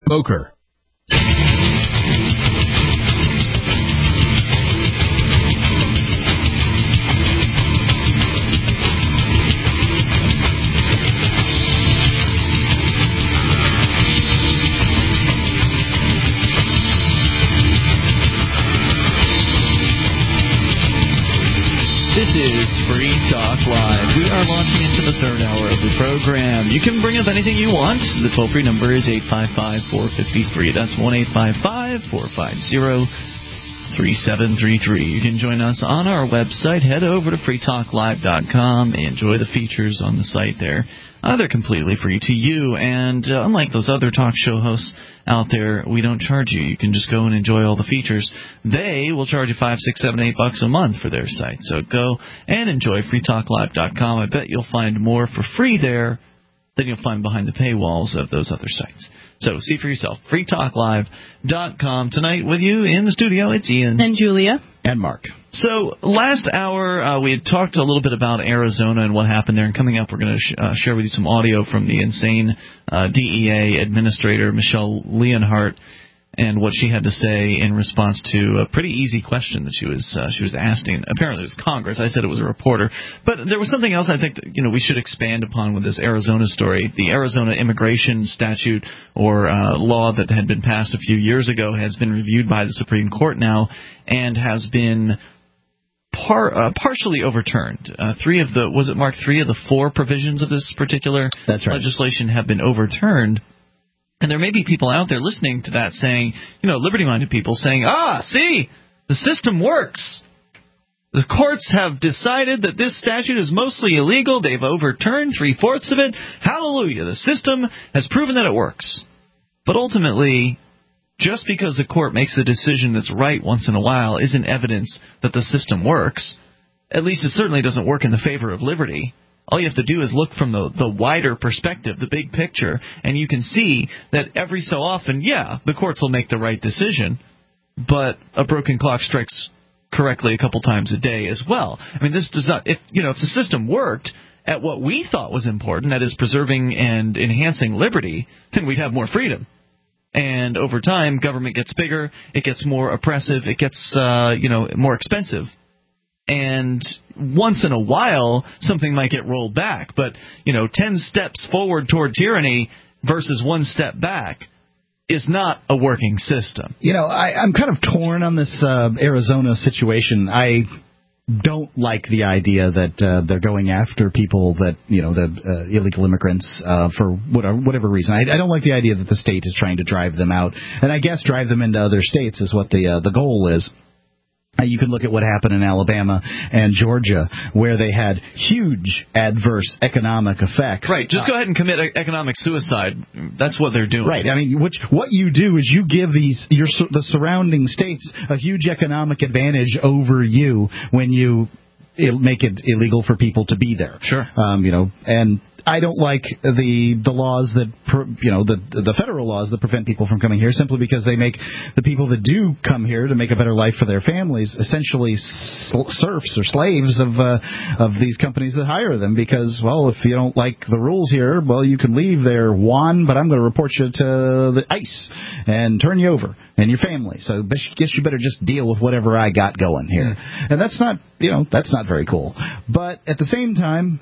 Smoker. This is Free Talk Live. We are launching into the third hour of the program. You can bring up anything you want. The toll-free number is 855-450-FREE. That's 1-855-450-3733. You can join us on our website. Head over to freetalklive.com. Enjoy the features on the site there. They're completely free to you, and unlike those other talk show hosts out there, we don't charge you. You can just go and enjoy all the features. They will charge you $5, $6, $7, $8 a month for their site. So go and enjoy freetalklive.com. I bet you'll find more for free there than you'll find behind the paywalls of those other sites. So see for yourself. freetalklive.com. Tonight with you in the studio, it's Ian. And Julia. And Mark. So last hour, we had talked a little bit about Arizona and what happened there. And coming up, we're going to share with you some audio from the insane DEA administrator, Michelle Leonhart, and what she had to say in response to a pretty easy question that she was asking. Apparently it was Congress. I said it was a reporter. But there was something else I think that, we should expand upon with this Arizona story. The Arizona immigration statute or law that had been passed a few years ago has been reviewed by the Supreme Court now and has been partially overturned. Three of the four provisions of this particular legislation have been overturned. And there may be people out there listening to that saying, liberty-minded people saying, see, the system works. The courts have decided that this statute is mostly illegal. They've overturned 3/4 of it. Hallelujah. The system has proven that it works. But ultimately, just because the court makes the decision that's right once in a while isn't evidence that the system works. At least it certainly doesn't work in the favor of liberty. All you have to do is look from the wider perspective, the big picture, and you can see that every so often, the courts will make the right decision, but a broken clock strikes correctly a couple times a day as well. I mean, this does not, if the system worked at what we thought was important, that is preserving and enhancing liberty, then we'd have more freedom. And over time, government gets bigger, it gets more oppressive, it gets, more expensive. And once in a while, something might get rolled back. But, 10 steps forward toward tyranny versus 1 step back is not a working system. I'm kind of torn on this Arizona situation. I don't like the idea that they're going after people that, the illegal immigrants for whatever reason. I don't like the idea that the state is trying to drive them out. And I guess drive them into other states is what the goal is. You can look at what happened in Alabama and Georgia, where they had huge adverse economic effects. Right. Just go ahead and commit economic suicide. That's what they're doing. Right. I mean, what you do is you give the surrounding states a huge economic advantage over you when you make it illegal for people to be there. Sure. And I don't like the laws that, the federal laws that prevent people from coming here simply because they make the people that do come here to make a better life for their families essentially serfs or slaves of these companies that hire them because, if you don't like the rules here, you can leave there, Juan, but I'm going to report you to the ICE and turn you over and your family. So I guess you better just deal with whatever I got going here. And that's not very cool. But at the same time,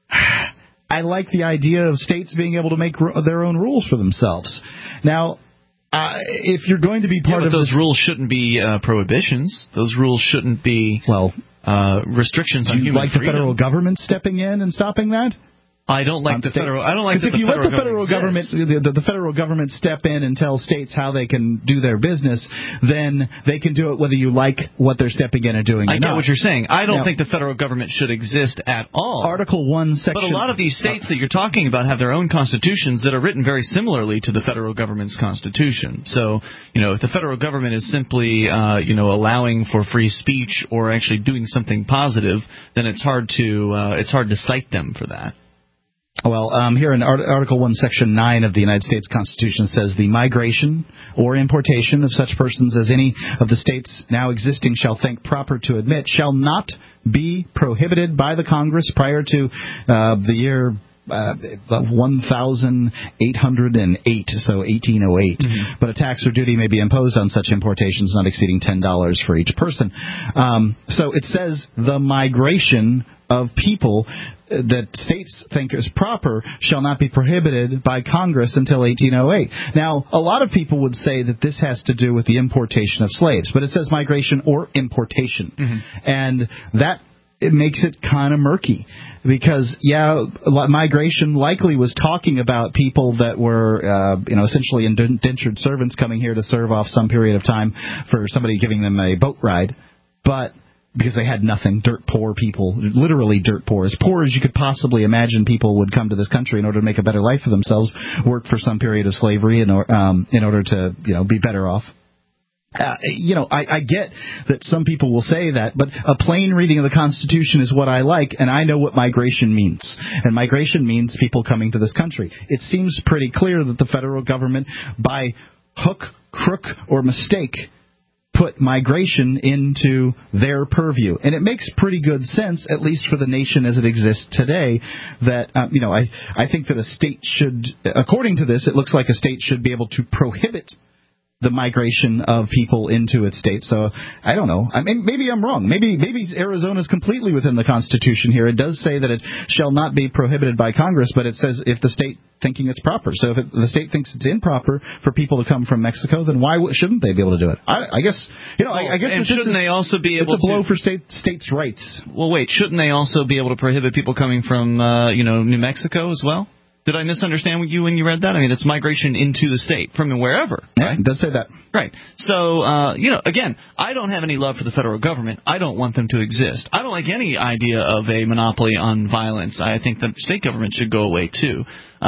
I like the idea of states being able to make their own rules for themselves. Now, if you're going to be part of those rules shouldn't be prohibitions. Those rules shouldn't be restrictions on human freedom. Do you like the federal government stepping in and stopping that? I don't like the federal. I don't like that if you let the federal government step in and tell states how they can do their business, then they can do it whether you like what they're stepping in and doing. I get what you're saying. I don't think the federal government should exist at all. Article 1, Section. But a lot of these states that you're talking about have their own constitutions that are written very similarly to the federal government's constitution. So, if the federal government is simply, allowing for free speech or actually doing something positive, then it's hard to cite them for that. Well, here in Article 1, Section 9 of the United States Constitution says the migration or importation of such persons as any of the states now existing shall think proper to admit shall not be prohibited by the Congress prior to the year 1,808, so 1808. But a tax or duty may be imposed on such importations not exceeding $10 for each person. So it says the migration of people that states think is proper shall not be prohibited by Congress until 1808. Now, a lot of people would say that this has to do with the importation of slaves, but it says migration or importation. And that it makes it kind of murky because, migration likely was talking about people that were, essentially indentured servants coming here to serve off some period of time for somebody giving them a boat ride, but because they had nothing, dirt poor people, literally dirt poor, as poor as you could possibly imagine people would come to this country in order to make a better life for themselves, work for some period of slavery in order to, be better off. I get that some people will say that, but a plain reading of the Constitution is what I like, and I know what migration means. And migration means people coming to this country. It seems pretty clear that the federal government, by hook, crook, or mistake, put migration into their purview. And it makes pretty good sense, at least for the nation as it exists today, that, I think that a state should, according to this, it looks like a state should be able to prohibit the migration of people into its state. So I don't know. I mean, maybe I'm wrong. Maybe Arizona's completely within the Constitution here. It does say that it shall not be prohibited by Congress, but it says if the state thinking it's proper. So if the state thinks it's improper for people to come from Mexico, then why shouldn't they be able to do it? I guess shouldn't they also be able? It's a blow for states' rights. Well, wait. Shouldn't they also be able to prohibit people coming from New Mexico as well? Did I misunderstand you when you read that? I mean, it's migration into the state from wherever. Yeah, right? It does say that. Right. So, again, I don't have any love for the federal government. I don't want them to exist. I don't like any idea of a monopoly on violence. I think the state government should go away, too.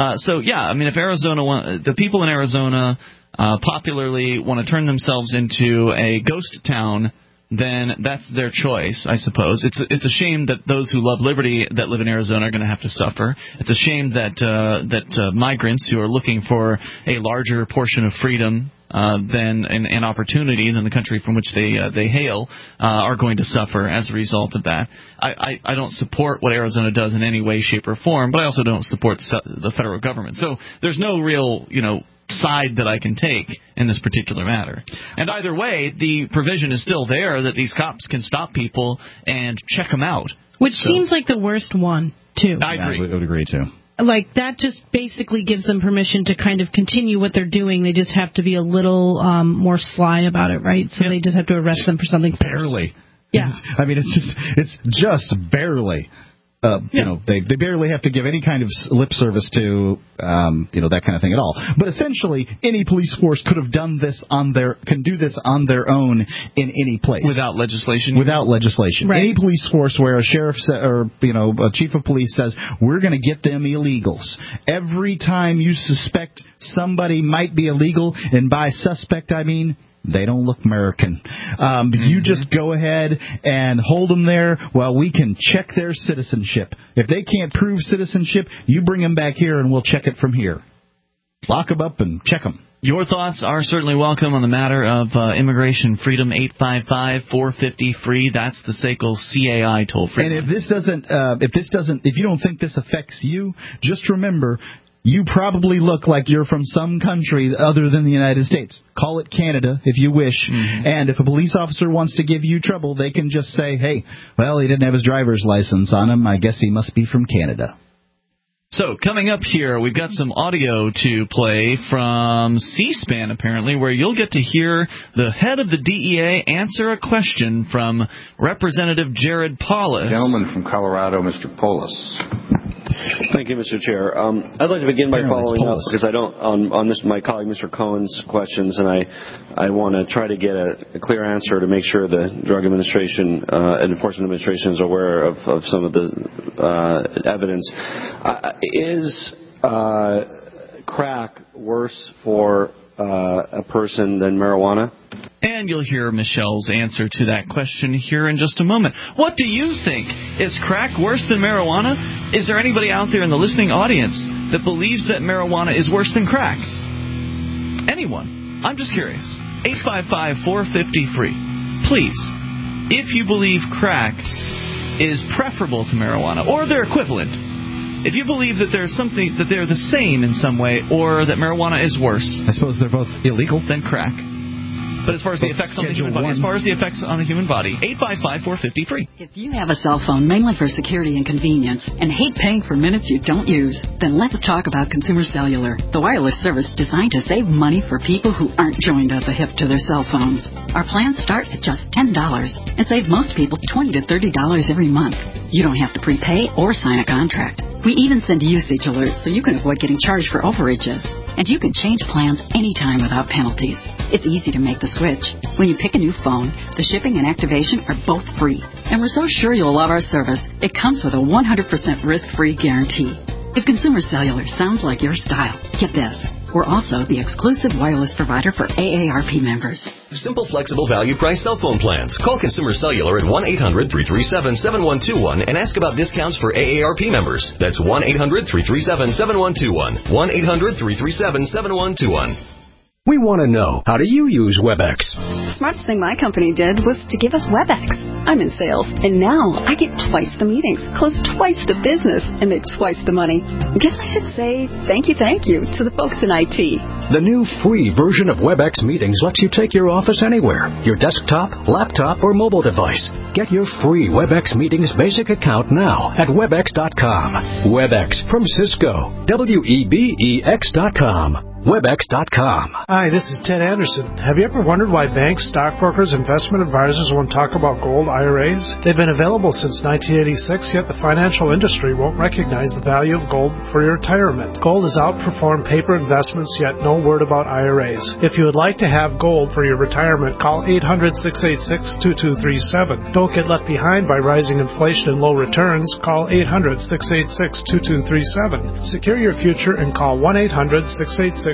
If the people in Arizona popularly want to turn themselves into a ghost town, then that's their choice, I suppose. It's a shame that those who love liberty that live in Arizona are going to have to suffer. It's a shame that migrants who are looking for a larger portion of freedom than an opportunity than the country from which they hail are going to suffer as a result of that. I don't support what Arizona does in any way, shape, or form, but I also don't support the federal government. So there's no real, side that I can take in this particular matter. And either way, the provision is still there that these cops can stop people and check them out. Which seems like the worst one, too. I agree. I would agree, too. Like, that just basically gives them permission to kind of continue what they're doing. They just have to be a little more sly about it, right? So they just have to arrest them for something. Barely. Yeah. I mean, it's just barely. They barely have to give any kind of lip service to, that kind of thing at all. But essentially, any police force can do this on their own in any place. Without legislation? Without legislation. Right. Any police force where a sheriff a chief of police says, we're going to get them illegals. Every time you suspect somebody might be illegal, and by suspect I mean they don't look American. You just go ahead and hold them there while we can check their citizenship. If they can't prove citizenship, you bring them back here and we'll check it from here. Lock them up and check them. Your thoughts are certainly welcome on the matter of immigration freedom. 855-450-FREE. That's the SACL CAI toll-free. And if you don't think this affects you, just remember, you probably look like you're from some country other than the United States. Call it Canada if you wish. And if a police officer wants to give you trouble, they can just say, hey, well, he didn't have his driver's license on him. I guess he must be from Canada. So, coming up here, we've got some audio to play from C-SPAN, apparently, where you'll get to hear the head of the DEA answer a question from Representative Jared Polis. Gentleman from Colorado, Mr. Polis. Thank you, Mr. Chair. I'd like to begin by following up, because I don't, on my colleague Mr. Cohen's questions, and I want to try to get a clear answer to make sure the Drug Administration and Enforcement Administration is aware of some of the evidence. Is crack worse for a person than marijuana? And you'll hear Michelle's answer to that question here in just a moment. What do you think? Is crack worse than marijuana? Is there anybody out there in the listening audience that believes that marijuana is worse than crack? Anyone? I'm just curious. 855-450-FREE. Please, if you believe crack is preferable to marijuana, or they're equivalent, if you believe that there's something, that they're the same in some way, or that marijuana is worse, I suppose they're both illegal. Then crack. But as far as the effects on the human body, 855-450-FREE. If you have a cell phone mainly for security and convenience and hate paying for minutes you don't use, then let's talk about Consumer Cellular, the wireless service designed to save money for people who aren't joined at the hip to their cell phones. Our plans start at just $10 and save most people $20 to $30 every month. You don't have to prepay or sign a contract. We even send usage alerts so you can avoid getting charged for overages. And you can change plans anytime without penalties. It's easy to make the switch. When you pick a new phone, the shipping and activation are both free. And we're so sure you'll love our service, it comes with a 100% risk-free guarantee. If Consumer Cellular sounds like your style, get this. We're also the exclusive wireless provider for AARP members. Simple, flexible, value-priced cell phone plans. Call Consumer Cellular at 1-800-337-7121 and ask about discounts for AARP members. That's 1-800-337-7121. 1-800-337-7121. We want to know, how do you use WebEx? The smartest thing my company did was to give us WebEx. I'm in sales, and now I get twice the meetings, close twice the business, and make twice the money. I guess I should say thank you to the folks in IT. The new free version of WebEx Meetings lets you take your office anywhere, your desktop, laptop, or mobile device. Get your free WebEx Meetings basic account now at Webex.com. WebEx from Cisco. WEBEX.com. Webex.com. Hi, this is Ted Anderson. Have you ever wondered why banks, stockbrokers, investment advisors won't talk about gold IRAs? They've been available since 1986, yet the financial industry won't recognize the value of gold for your retirement. Gold has outperformed paper investments, yet no word about IRAs. If you would like to have gold for your retirement, call 800-686-2237. Don't get left behind by rising inflation and low returns. Call 800-686-2237. Secure your future and call 1-800-686-2237.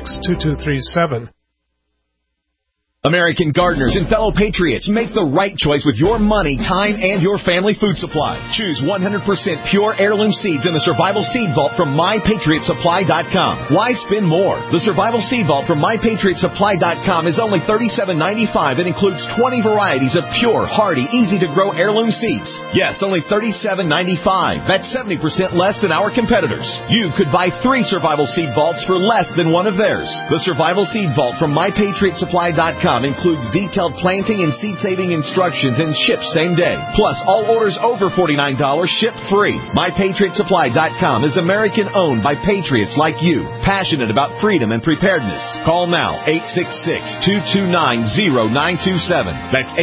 American gardeners and fellow patriots, make the right choice with your money, time, and your family food supply. Choose 100% pure heirloom seeds in the Survival Seed Vault from MyPatriotSupply.com. Why spend more? The Survival Seed Vault from MyPatriotSupply.com is only $37.95 and includes 20 varieties of pure, hardy, easy-to-grow heirloom seeds. Yes, only $37.95. That's 70% less than our competitors. You could buy 3 Survival Seed Vaults for less than one of theirs. The Survival Seed Vault from MyPatriotSupply.com includes detailed planting and seed-saving instructions and ships same day. Plus, all orders over $49 ship free. MyPatriotSupply.com is American-owned by patriots like you, passionate about freedom and preparedness. Call now, 866-229-0927. That's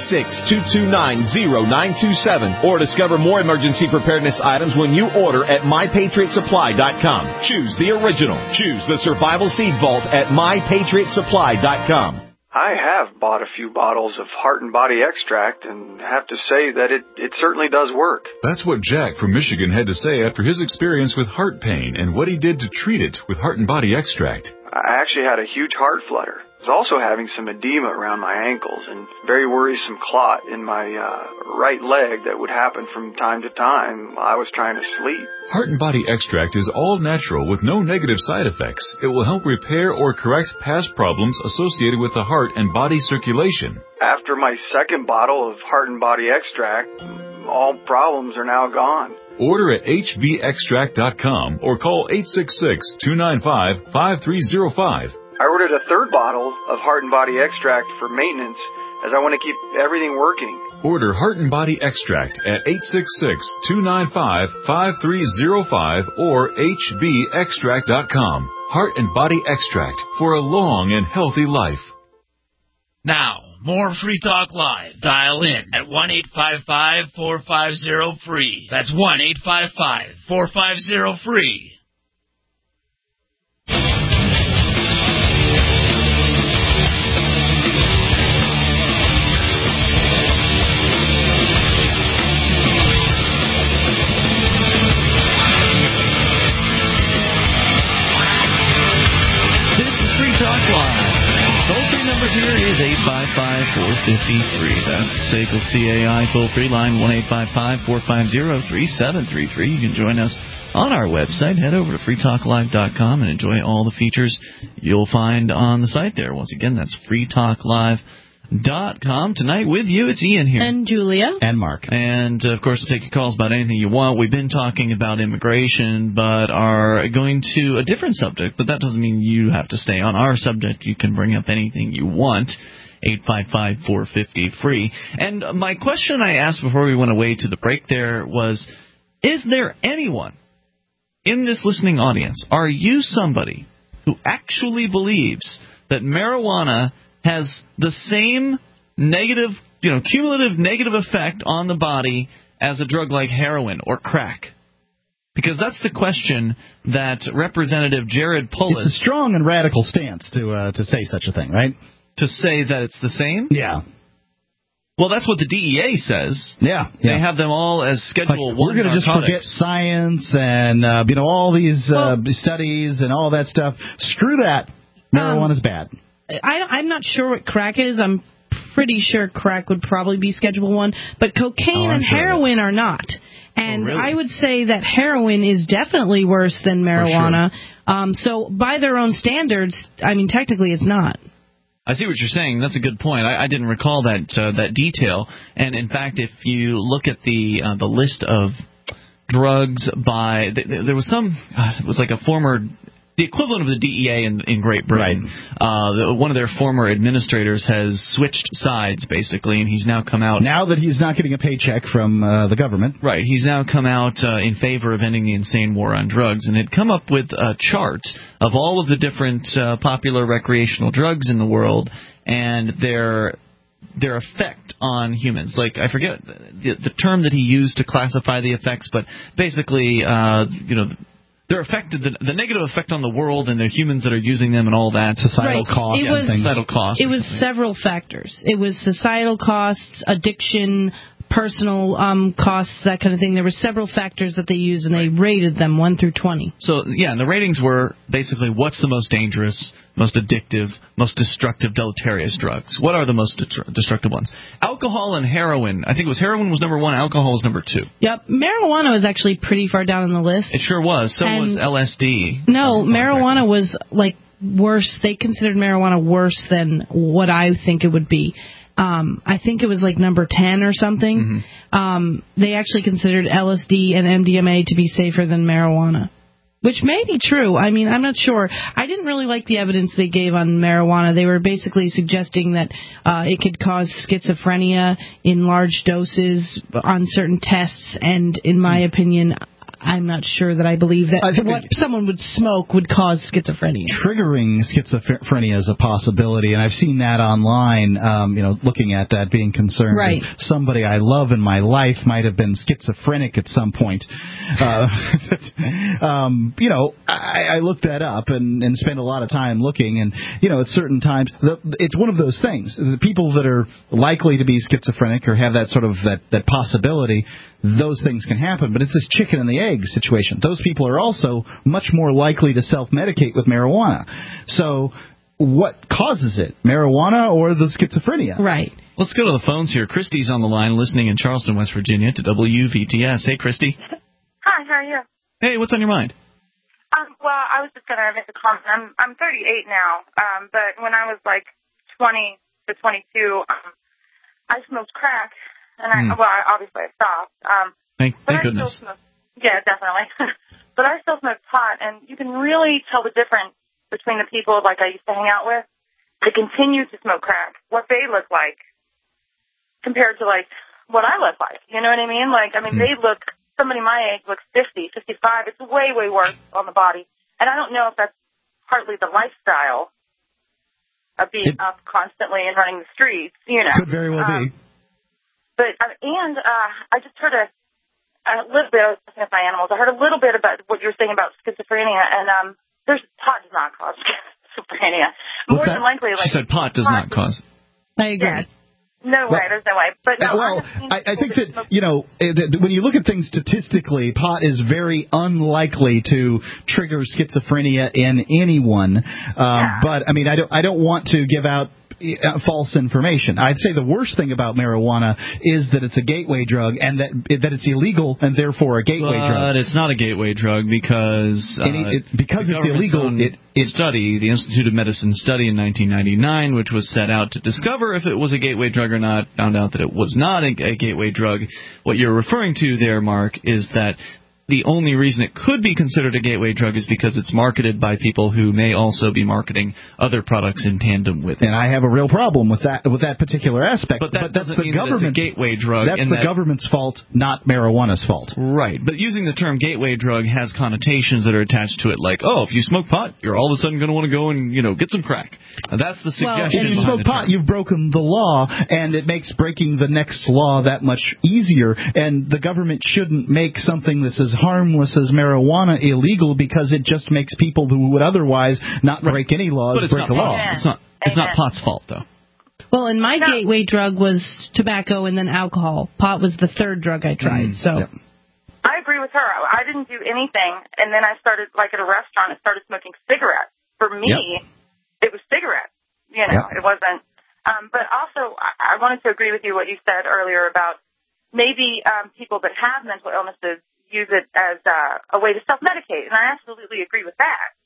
866-229-0927. Or discover more emergency preparedness items when you order at MyPatriotSupply.com. Choose the original. Choose the Survival Seed Vault at MyPatriotSupply.com. I have bought a few bottles of Heart and Body Extract and have to say that it certainly does work. That's what Jack from Michigan had to say after his experience with heart pain and what he did to treat it with Heart and Body Extract. I actually had a huge heart flutter. I was also having some edema around my ankles and very worrisome clot in my right leg that would happen from time to time while I was trying to sleep. Heart and Body Extract is all natural with no negative side effects. It will help repair or correct past problems associated with the heart and body circulation. After my second bottle of Heart and Body Extract, all problems are now gone. Order at hbextract.com or call 866-295-5305. I ordered a third bottle of Heart and Body Extract for maintenance as I want to keep everything working. Order Heart and Body Extract at 866-295-5305 or hbextract.com. Heart and Body Extract for a long and healthy life. Now, more Free Talk Live. Dial in at 1-855-450-FREE. That's 1-855-450-FREE. Here is 855-450-FREE. That's SACL CAI toll-free line, 1-855-450-3733. You can join us on our website. Head over to freetalklive.com and enjoy all the features you'll find on the site there. Once again, that's freetalklive.com. ChristyStudio.com. Tonight with you, it's Ian here. And Julia. And Mark. And, of course, we'll take your calls about anything you want. We've been talking about immigration, but are going to a different subject. But that doesn't mean you have to stay on our subject. You can bring up anything you want. 855-450-FREE. And my question I asked before we went away to the break there was, is there anyone in this listening audience, are you somebody who actually believes that marijuana has the same negative, cumulative negative effect on the body as a drug like heroin or crack? Because that's the question that Representative Jared Polis... It's a strong and radical stance to say such a thing, right? To say that it's the same? Yeah. Well, that's what the DEA says. Yeah. They have them all as Schedule 1 We're going to just forget science and, all these studies and all that stuff. Screw that. Marijuana's bad. I'm not sure what crack is. I'm pretty sure crack would probably be Schedule 1. But cocaine and heroin are not. And really? I would say that heroin is definitely worse than marijuana. Sure. So by their own standards, technically it's not. I see what you're saying. That's a good point. I didn't recall that detail. And in fact, if you look at the list of drugs by there was some it was like the equivalent of the DEA in Great Britain. Right. One of their former administrators has switched sides, basically, and he's now come out... Now that he's not getting a paycheck from the government. Right. He's now come out in favor of ending the insane war on drugs, and had come up with a chart of all of the different popular recreational drugs in the world and their effect on humans. Like, I forget the term that he used to classify the effects, but basically, their effect, the negative effect on the world and the humans that are using them and all that. Societal costs and things. Societal costs. It was several factors. It was societal costs, addiction, personal costs, that kind of thing. There were several factors that they used, and they rated them 1 through 20. So, and the ratings were basically what's the most dangerous, most addictive, most destructive, deleterious drugs. What are the most destructive ones? Alcohol and heroin. I think heroin was number 1, alcohol was number 2. Yep. Marijuana was actually pretty far down on the list. It sure was. So was LSD. No, marijuana was, worse. They considered marijuana worse than what I think it would be. I think it was number 10 or something. Mm-hmm. They actually considered LSD and MDMA to be safer than marijuana, which may be true. I'm not sure. I didn't really like the evidence they gave on marijuana. They were basically suggesting that it could cause schizophrenia in large doses on certain tests, and in my opinion, I'm not sure that I believe that someone would smoke would cause schizophrenia. Triggering schizophrenia is a possibility, and I've seen that online, looking at that, being concerned that somebody I love in my life might have been schizophrenic at some point. I looked that up and spent a lot of time looking, and, at certain times, it's one of those things. The people that are likely to be schizophrenic or have that sort of that possibility, those things can happen, but it's this chicken and the egg situation. Those people are also much more likely to self-medicate with marijuana. So what causes it? Marijuana or the schizophrenia? Right. Let's go to the phones here. Christy's on the line listening in Charleston, West Virginia to WVTS. Hey, Christy. Hi, how are you? Hey, what's on your mind? Well, I was just going to make a comment. I'm 38 now, but when I was 20 to 22, I smoked crack. And obviously I stopped. Thank goodness. Yeah, definitely. But I still smoke pot, and you can really tell the difference between the people I used to hang out with. They continue to smoke crack, what they look like, compared to what I look like. You know what I mean? Somebody my age looks 50, 55. It's way, way worse on the body. And I don't know if that's partly the lifestyle of being up constantly and running the streets. Could very well be. But I just heard a little bit. I was looking at my animals. I heard a little bit about what you were saying about schizophrenia, and pot does not cause schizophrenia. More than likely, she said pot does not cause. I agree. Yeah. No way. There's no way. But no, I think that when you look at things statistically, pot is very unlikely to trigger schizophrenia in anyone. But I don't want to give out false information. I'd say the worst thing about marijuana is that it's a gateway drug and that it's illegal and therefore a gateway drug. But it's not a gateway drug because it's illegal. The Institute of Medicine study in 1999, which was set out to discover if it was a gateway drug or not, found out that it was not a gateway drug. What you're referring to there, Mark, is that the only reason it could be considered a gateway drug is because it's marketed by people who may also be marketing other products in tandem with it. And I have a real problem with that particular aspect. But that doesn't mean that it's a gateway drug. That's the government's fault, not marijuana's fault. Right. But using the term gateway drug has connotations that are attached to it, like, if you smoke pot, you're all of a sudden going to want to go and get some crack. And that's the suggestion. If you smoke pot, you've broken the law, and it makes breaking the next law that much easier. And the government shouldn't make something that's as harmless as marijuana illegal because it just makes people who would otherwise not break any laws break the law. It's not pot's fault, though. Well, and my gateway drug was tobacco and then alcohol. Pot was the third drug I tried. I agree with her. I didn't do anything, and then I started, like at a restaurant, I started smoking cigarettes. For me, it was cigarettes. It wasn't. But also, I wanted to agree with you what you said earlier about maybe people that have mental illnesses use it as a way to self-medicate, and I absolutely agree with that.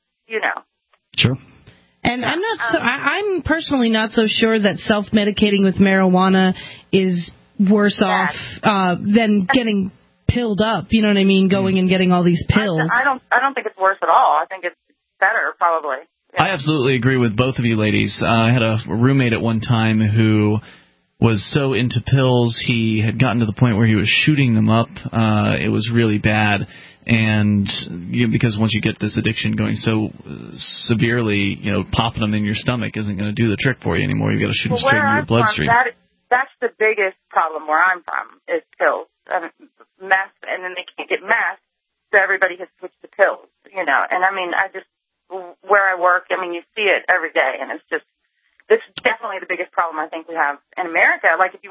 Sure. And I'm personally not so sure that self-medicating with marijuana is worse off than getting pilled up. You know what I mean? Going and getting all these pills. I don't think it's worse at all. I think it's better, probably. Yeah. I absolutely agree with both of you ladies. I had a roommate at one time who was so into pills, he had gotten to the point where he was shooting them up. It was really bad. And because once you get this addiction going so severely, popping them in your stomach isn't going to do the trick for you anymore. You've got to shoot them straight into your bloodstream. That's the biggest problem where I'm from, is pills. Meth, and then they can't get meth, so everybody has switched to pills, And I mean, where I work, you see it every day, and it's definitely the biggest problem I think we have in America. Like, if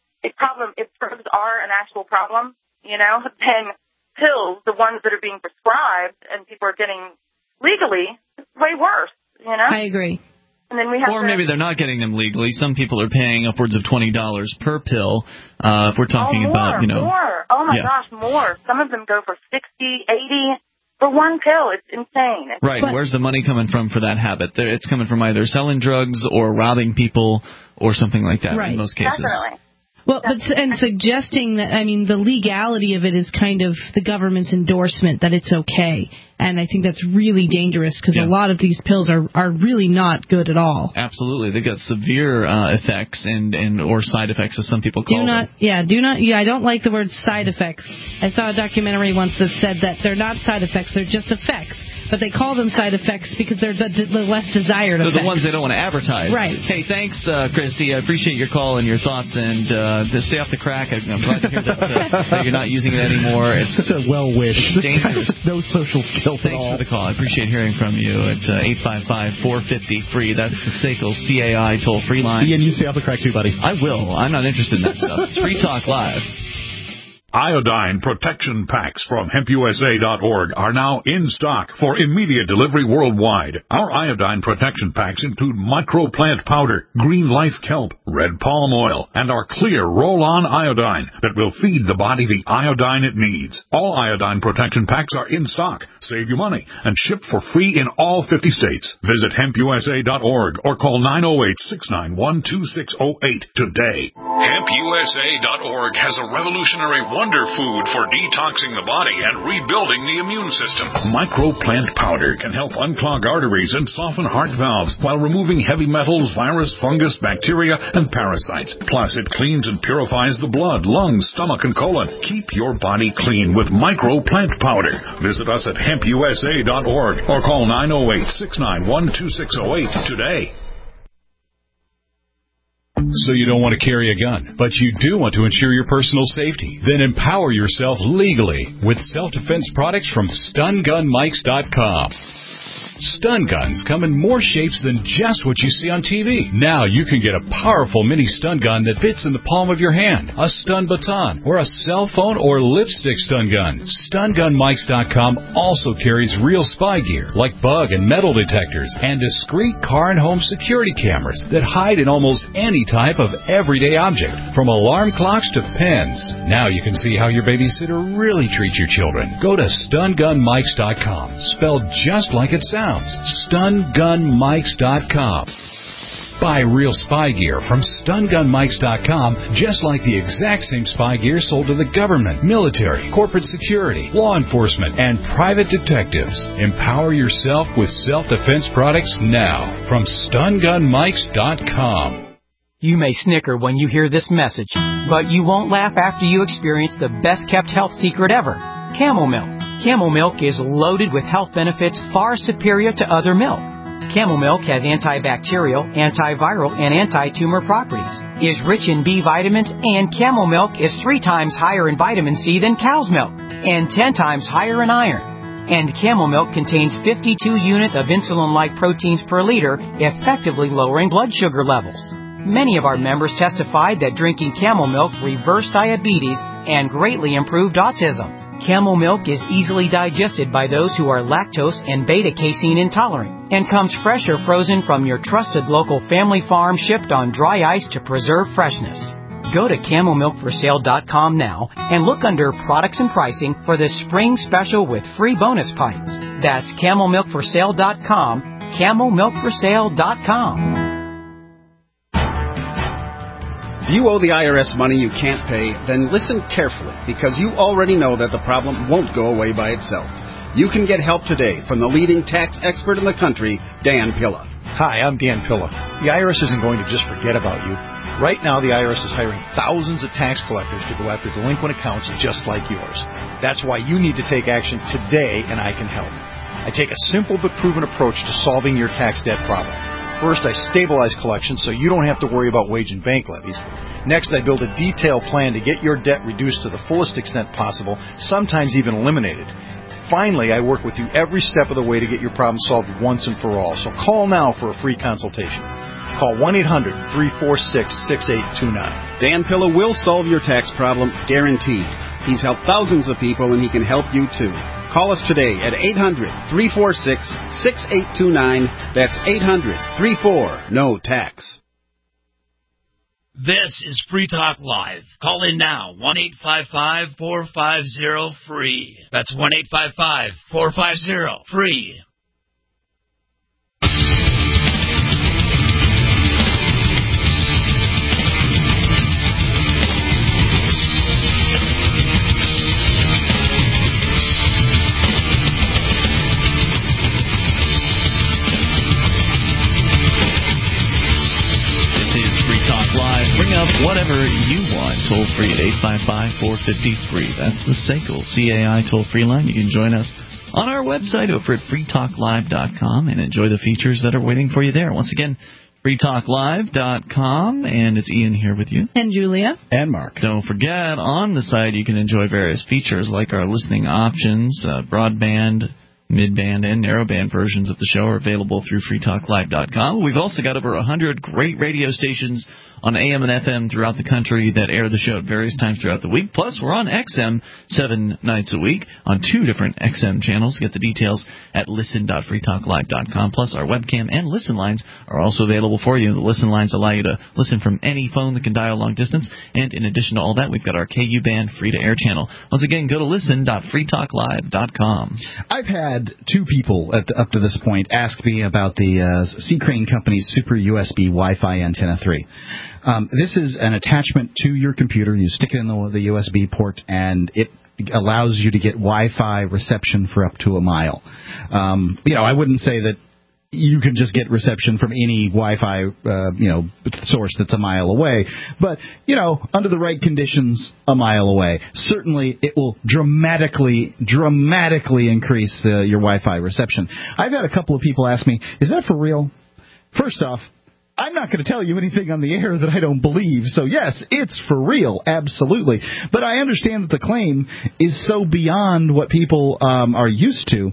drugs are an actual problem, then pills, the ones that are being prescribed and people are getting legally, it's way worse, I agree. And then we have maybe they're not getting them legally. Some people are paying upwards of $20 per pill. If we're talking about, more. Oh my gosh, more. Some of them go for $60, $80 for one pill. It's insane. Right. Where's the money coming from for that habit? It's coming from either selling drugs or robbing people or something like that in most cases. Definitely. Well, and suggesting that, the legality of it is kind of the government's endorsement that it's okay. And I think that's really dangerous because a lot of these pills are really not good at all. Absolutely. They've got severe effects or side effects, as some people call them. I don't like the word side effects. I saw a documentary once that said that they're not side effects, they're just effects. But they call them side effects because they're the less desired effects. They're the ones they don't want to advertise. Right. Hey, thanks, Christy. I appreciate your call and your thoughts. And stay off the crack. I'm glad to hear that you're not using it anymore. It's such a well-wish. Dangerous. No social skills at all. Thanks for the call. I appreciate hearing from you. It's 855-450-FREE. That's the SACL CAI toll-free line. Ian, you stay off the crack too, buddy. I will. I'm not interested in that stuff. It's Free Talk Live. Iodine protection packs from HempUSA.org are now in stock for immediate delivery worldwide. Our iodine protection packs include microplant powder, green life kelp, red palm oil, and our clear roll-on iodine that will feed the body the iodine it needs. All iodine protection packs are in stock, save you money, and shipped for free in all 50 states. Visit HempUSA.org or call 908-691-2608 today. HempUSA.org has a revolutionary wonder food for detoxing the body and rebuilding the immune system. Microplant powder can help unclog arteries and soften heart valves while removing heavy metals, virus, fungus, bacteria, and parasites. Plus, it cleans and purifies the blood, lungs, stomach, and colon. Keep your body clean with Microplant powder. Visit us at HempUSA.org or call 908-691-2608 today. So you don't want to carry a gun, but you do want to ensure your personal safety. Then empower yourself legally with self-defense products from StunGunMikes.com. Stun guns come in more shapes than just what you see on TV. Now you can get a powerful mini stun gun that fits in the palm of your hand, a stun baton, or a cell phone or lipstick stun gun. StunGunMikes.com also carries real spy gear like bug and metal detectors and discreet car and home security cameras that hide in almost any type of everyday object, from alarm clocks to pens. Now you can see how your babysitter really treats your children. Go to StunGunMikes.com, spelled just like it sounds. StunGunMikes.com. Buy real spy gear from StunGunMikes.com, just like the exact same spy gear sold to the government, military, corporate security, law enforcement, and private detectives. Empower yourself with self-defense products now from StunGunMikes.com. You may snicker when you hear this message, but you won't laugh after you experience the best-kept health secret ever, Camel Milk. Camel Milk is loaded with health benefits far superior to other milk. Camel Milk has antibacterial, antiviral, and anti-tumor properties, is rich in B vitamins, and Camel Milk is 3 times higher in vitamin C than cow's milk, and 10 times higher in iron. And Camel Milk contains 52 units of insulin-like proteins per liter, effectively lowering blood sugar levels. Many of our members testified that drinking Camel Milk reversed diabetes and greatly improved autism. Camel Milk is easily digested by those who are lactose and beta-casein intolerant and comes fresh or frozen from your trusted local family farm, shipped on dry ice to preserve freshness. Go to CamelMilkForSale.com now and look under Products and Pricing for the spring special with free bonus pints. That's CamelMilkForSale.com, CamelMilkForSale.com. If you owe the IRS money you can't pay, then listen carefully, because you already know that the problem won't go away by itself. You can get help today from the leading tax expert in the country, Dan Pilla. Hi, I'm Dan Pilla. The IRS isn't going to just forget about you. Right now, the IRS is hiring thousands of tax collectors to go after delinquent accounts just like yours. That's why you need to take action today, and I can help. I take a simple but proven approach to solving your tax debt problem. First, I stabilize collections so you don't have to worry about wage and bank levies. Next, I build a detailed plan to get your debt reduced to the fullest extent possible, sometimes even eliminated. Finally, I work with you every step of the way to get your problem solved once and for all. So call now for a free consultation. Call 1-800-346-6829. Dan Pilla will solve your tax problem, guaranteed. He's helped thousands of people, and he can help you too. Call us today at 800-346-6829. That's 800-34-NO-TAX. This is Free Talk Live. Call in now, 1-855-450-FREE. That's 1-855-450-FREE. Live. Bring up whatever you want. Toll free at 855-450-FREE. That's the SACL CAI toll-free line. You can join us on our website over at freetalklive.com and enjoy the features that are waiting for you there. Once again, freetalklive.com, and it's Ian here with you. And Julia. And Mark. Don't forget, on the site you can enjoy various features like our listening options, broadband, mid-band, and narrowband versions of the show are available through freetalklive.com. We've also got over 100 great radio stations on AM and FM throughout the country that air the show at various times throughout the week. Plus, we're on XM 7 nights a week on 2 different XM channels. Get the details at listen.freetalklive.com. Plus, our webcam and listen lines are also available for you. The listen lines allow you to listen from any phone that can dial long distance. And in addition to all that, we've got our KU band free-to-air channel. Once again, go to listen.freetalklive.com. I've had 2 people up to this point ask me about the C-Crane Company's Super USB Wi-Fi Antenna 3. This is an attachment to your computer. You stick it in the USB port, and it allows you to get Wi-Fi reception for up to a mile. I wouldn't say that you can just get reception from any Wi-Fi, source that's a mile away. But, under the right conditions, a mile away. Certainly, it will dramatically increase your Wi-Fi reception. I've had a couple of people ask me, is that for real? First off, I'm not going to tell you anything on the air that I don't believe. So, yes, it's for real, absolutely. But I understand that the claim is so beyond what people are used to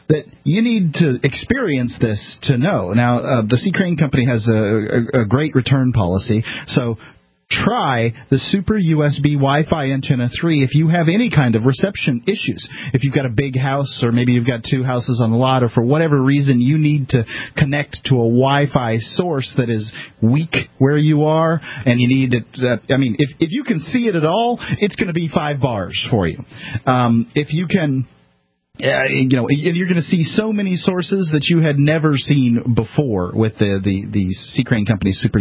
that you need to experience this to know. Now, the C. Crane Company has a great return policy, so try the Super USB Wi-Fi Antenna 3 if you have any kind of reception issues. If you've got a big house, or maybe you've got 2 houses on the lot, or for whatever reason you need to connect to a Wi-Fi source that is weak where you are, and you need it, if you can see it at all, it's going to be 5 bars for you. If you can... you're going to see so many sources that you had never seen before with the C. Crane Company Super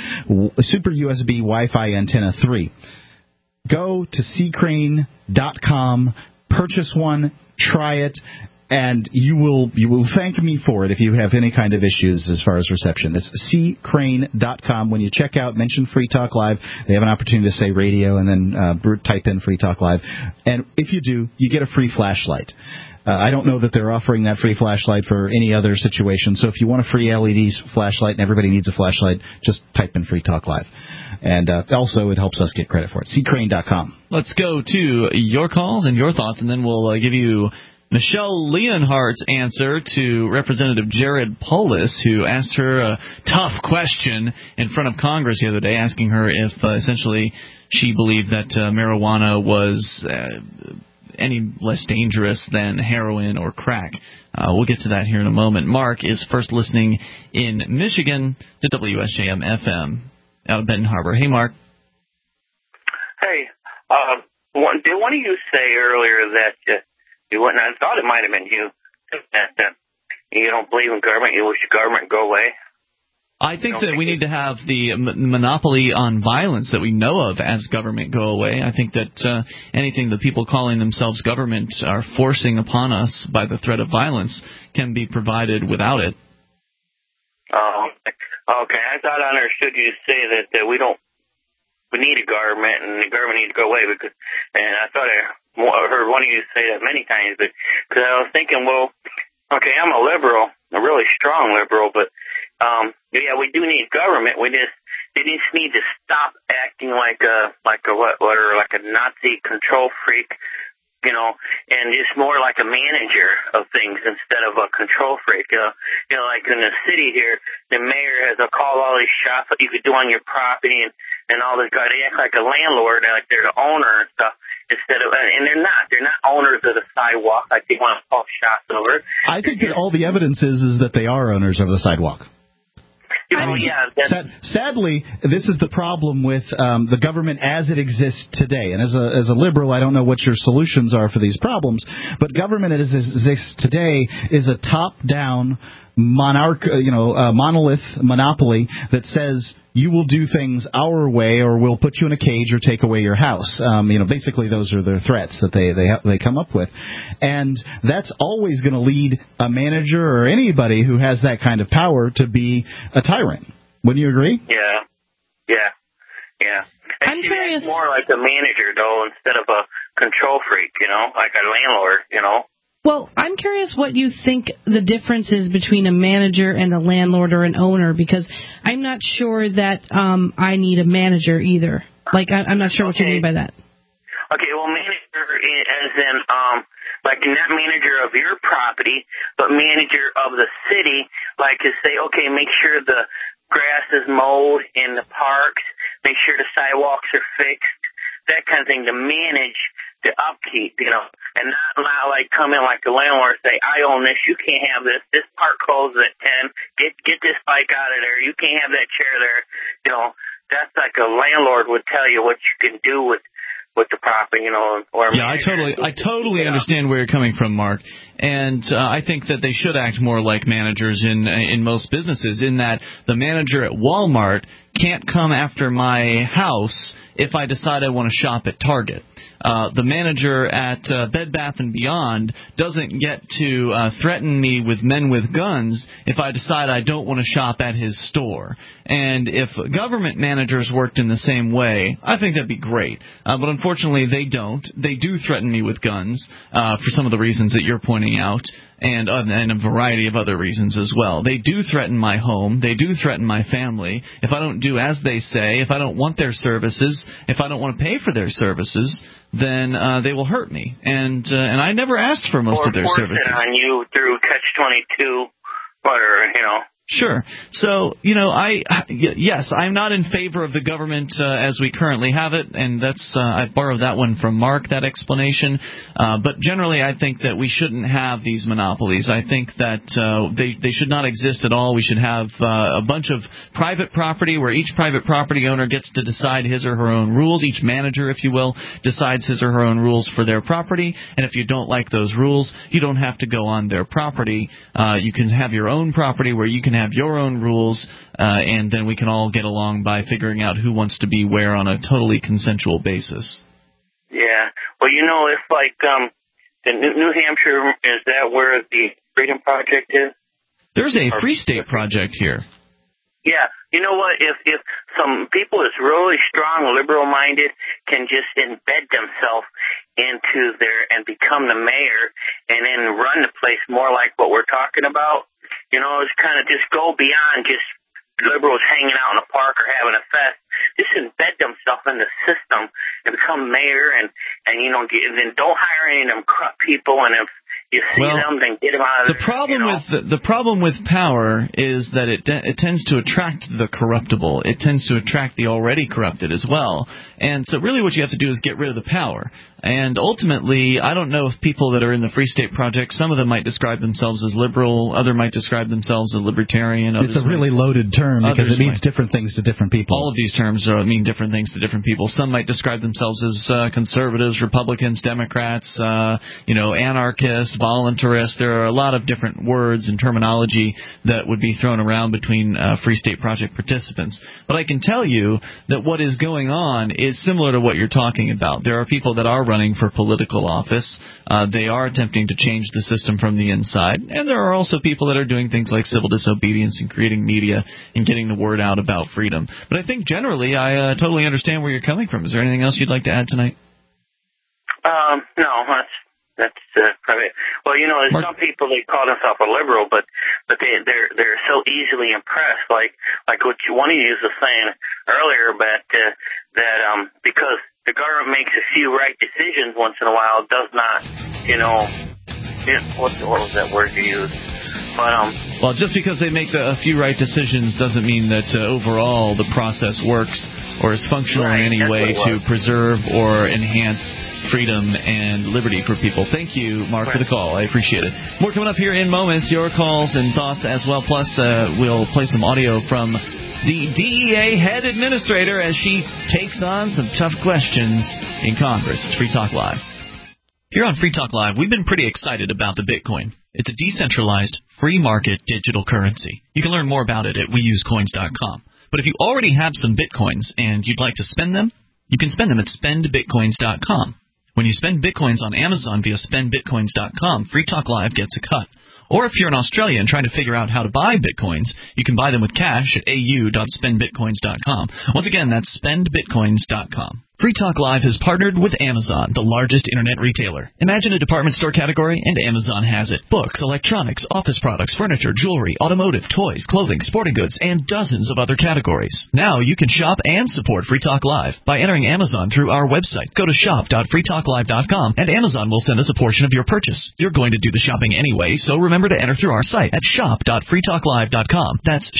USB Wi-Fi Antenna 3. Go to ccrane.com, purchase one, try it, and you will thank me for it if you have any kind of issues as far as reception. That's ccrane.com. When you check out, mention Free Talk Live. They have an opportunity to say radio and then type in Free Talk Live. And if you do, you get a free flashlight. I don't know that they're offering that free flashlight for any other situation. So if you want a free LED flashlight and everybody needs a flashlight, just type in Free Talk Live. And also, it helps us get credit for it. ccrane.com. Let's go to your calls and your thoughts, and then we'll give you Michelle Leonhardt's answer to Representative Jared Polis, who asked her a tough question in front of Congress the other day, asking her if essentially she believed that marijuana was any less dangerous than heroin or crack. We'll get to that here in a moment. Mark is first listening in Michigan to WSJM FM out of Benton Harbor. Hey, Mark. Hey, did one of you say earlier that you wouldn't? I thought it might have been you. That you don't believe in government. You wish the government go away. I think that we need to have the monopoly on violence that we know of as government go away. I think that anything that people calling themselves government are forcing upon us by the threat of violence can be provided without it. Oh, okay. I thought I understood you say that we need a government and the government needs to go away. And I thought I heard one of you say that many times, but because I was thinking, well, okay, I'm a liberal, a really strong liberal, but yeah, we do need government. They just need to stop acting like a Nazi control freak, and just more like a manager of things instead of a control freak. Like in the city here, the mayor has to call all these shots that you could do on your property and all this guy. They act like a landlord, like they're the owner and stuff. And they're not owners of the sidewalk like they want to call shots over. I think that all the evidence is that they are owners of the sidewalk. Sadly, this is the problem with the government as it exists today. And as a liberal, I don't know what your solutions are for these problems, but government as it exists today is a top-down monolith monopoly that says you will do things our way or we'll put you in a cage or take away your house. Basically those are their threats that they come up with. And that's always going to lead a manager or anybody who has that kind of power to be a tyrant. Wouldn't you agree? Yeah. I'm curious. More like a manager, though, instead of a control freak, like a landlord, Well, I'm curious what you think the difference is between a manager and a landlord or an owner, because I'm not sure that I need a manager either. I'm not sure what you mean by that. Okay, well, manager as in, like not manager of your property, but manager of the city, like to say, okay, make sure the grass is mowed in the parks, make sure the sidewalks are fixed, that kind of thing, to manage the upkeep, and not like come in like the landlord and say, I own this, you can't have this park closes at 10, get this bike out of there, you can't have that chair there, that's like a landlord would tell you what you can do with the property, or yeah, I totally understand where you're coming from, Mark. And I think that they should act more like managers in most businesses, in that the manager at Walmart can't come after my house if I decide I want to shop at Target. The manager at Bed Bath & Beyond doesn't get to threaten me with men with guns if I decide I don't want to shop at his store. And if government managers worked in the same way, I think that'd be great. But unfortunately, they don't. They do threaten me with guns for some of the reasons that you're pointing out, and a variety of other reasons as well. They do threaten my home. They do threaten my family. If I don't do as they say, if I don't want their services, if I don't want to pay for their services, then they will hurt me. And I never asked for most of their services. Or force it on you through catch-22, or, Sure. So, yes, I'm not in favor of the government as we currently have it, and that's I borrowed that one from Mark, that explanation. But generally, I think that we shouldn't have these monopolies. I think that they should not exist at all. We should have a bunch of private property where each private property owner gets to decide his or her own rules. Each manager, if you will, decides his or her own rules for their property. And if you don't like those rules, you don't have to go on their property. You can have your own property where you can have your own rules, and then we can all get along by figuring out who wants to be where on a totally consensual basis. Yeah. Well, if like the New Hampshire, is that where the Freedom Project is? There's a Free State Project here. Yeah. You know what? If some people that's really strong, liberal-minded, can just embed themselves into and become the mayor and then run the place more like what we're talking about, it's kind of just go beyond just liberals hanging out in a park or having a fest. Just embed themselves in the system and become mayor and then don't hire any of them corrupt people, and if you see them, then get them out of there. The problem with power is that it tends to attract the corruptible. It tends to attract the already corrupted as well. And so really what you have to do is get rid of the power. And ultimately, I don't know if people that are in the Free State Project, some of them might describe themselves as liberal, others might describe themselves as libertarian. It's a really loaded term because it means different things to different people. All of these terms mean different things to different people. Some might describe themselves as conservatives, Republicans, Democrats, anarchists, voluntarists. There are a lot of different words and terminology that would be thrown around between Free State Project participants. But I can tell you that what is going on is similar to what you're talking about. There are people that are running for political office. They are attempting to change the system from the inside. And there are also people that are doing things like civil disobedience and creating media and getting the word out about freedom. But I think generally I totally understand where you're coming from. Is there anything else you'd like to add tonight? No, that's probably. Well, there's some people that call themselves a liberal, but they're so easily impressed, like what one of you was saying earlier, but that because the government makes a few right decisions once in a while, does not, what was that word you used? But well, just because they make a few right decisions doesn't mean that overall the process works or is functional in any way to preserve or enhance freedom and liberty for people. Thank you, Mark, for the call. I appreciate it. More coming up here in moments. Your calls and thoughts as well. Plus, we'll play some audio from the DEA head administrator as she takes on some tough questions in Congress. It's Free Talk Live. Here on Free Talk Live, we've been pretty excited about the Bitcoin. It's a decentralized, free market digital currency. You can learn more about it at weusecoins.com. But if you already have some Bitcoins and you'd like to spend them, you can spend them at spendbitcoins.com. When you spend Bitcoins on Amazon via spendbitcoins.com, Free Talk Live gets a cut. Or if you're an Australian trying to figure out how to buy Bitcoins, you can buy them with cash at au.spendbitcoins.com. Once again, that's spendbitcoins.com. Free Talk Live has partnered with Amazon, the largest internet retailer. Imagine a department store category, and Amazon has it. Books, electronics, office products, furniture, jewelry, automotive, toys, clothing, sporting goods, and dozens of other categories. Now you can shop and support Free Talk Live by entering Amazon through our website. Go to shop.freetalklive.com, and Amazon will send us a portion of your purchase. You're going to do the shopping anyway, so remember to enter through our site at shop.freetalklive.com. That's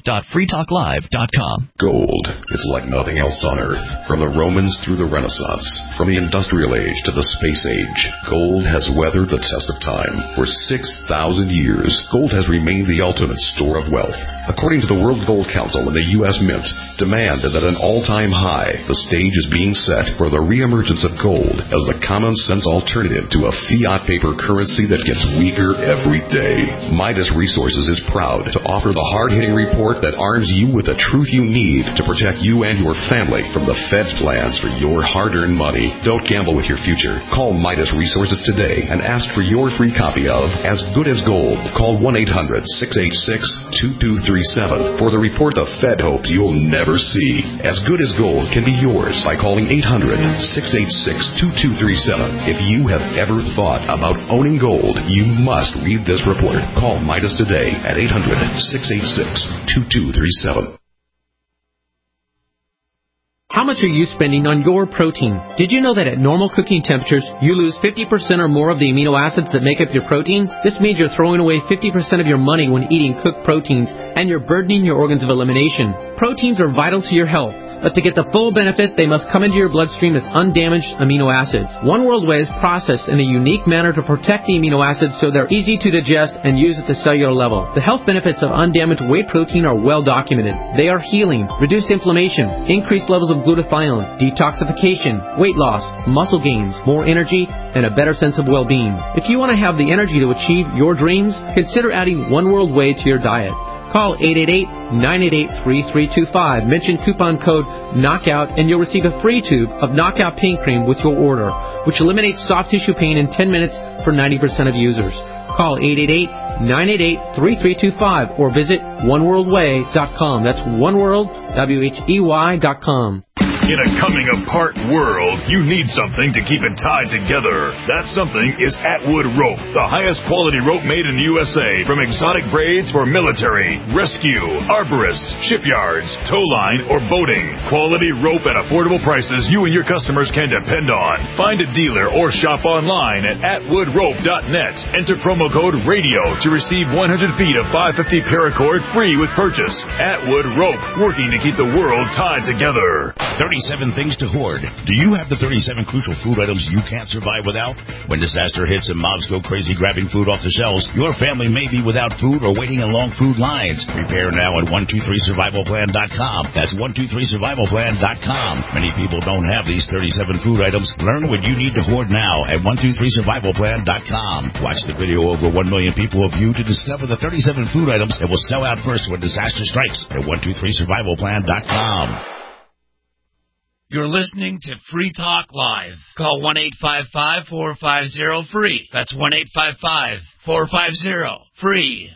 shop.freetalklive.com. Gold is like nothing else on Earth. From the Romans through the Renaissance, from the Industrial Age to the Space Age, gold has weathered the test of time. For 6,000 years, gold has remained the ultimate store of wealth. According to the World Gold Council and the U.S. Mint, demand is at an all-time high. The stage is being set for the reemergence of gold as the common-sense alternative to a fiat paper currency that gets weaker every day. Midas Resources is proud to offer the hard-hitting report that arms you with the truth you need to protect you and your family from the Fed's plans for your hard-earned money. Don't gamble with your future. Call Midas Resources today and ask for your free copy of As Good as Gold. Call 1-800-686-2237 for the report the Fed hopes you'll never see. As Good as Gold can be yours by calling 800-686-2237. If you have ever thought about owning gold, you must read this report. Call Midas today at 800-686-2237. How much are you spending on your protein? Did you know that at normal cooking temperatures, you lose 50% or more of the amino acids that make up your protein? This means you're throwing away 50% of your money when eating cooked proteins, and you're burdening your organs of elimination. Proteins are vital to your health. But to get the full benefit, they must come into your bloodstream as undamaged amino acids. One World Whey is processed in a unique manner to protect the amino acids so they're easy to digest and use at the cellular level. The health benefits of undamaged whey protein are well documented. They are healing, reduced inflammation, increased levels of glutathione, detoxification, weight loss, muscle gains, more energy, and a better sense of well-being. If you want to have the energy to achieve your dreams, consider adding One World Whey to your diet. Call 888-988-3325. Mention coupon code KNOCKOUT and you'll receive a free tube of Knockout Pain Cream with your order, which eliminates soft tissue pain in 10 minutes for 90% of users. Call 888-988-3325 or visit oneworldwhey.com. That's oneworld.com. In a coming-apart world, you need something to keep it tied together. That something is Atwood Rope, the highest quality rope made in the USA. From exotic braids for military, rescue, arborists, shipyards, tow line, or boating. Quality rope at affordable prices you and your customers can depend on. Find a dealer or shop online at atwoodrope.net. Enter promo code RADIO to receive 100 feet of 550 paracord free with purchase. Atwood Rope, working to keep the world tied together. 37 things to hoard. Do you have the 37 crucial food items you can't survive without? When disaster hits and mobs go crazy grabbing food off the shelves, your family may be without food or waiting in long food lines. Prepare now at 123survivalplan.com. That's 123survivalplan.com. Many people don't have these 37 food items. Learn what you need to hoard now at 123survivalplan.com. Watch the video over 1 million people have viewed to discover the 37 food items that will sell out first when disaster strikes at 123survivalplan.com. You're listening to Free Talk Live. Call 1-855-450-FREE. That's 1-855-450-FREE.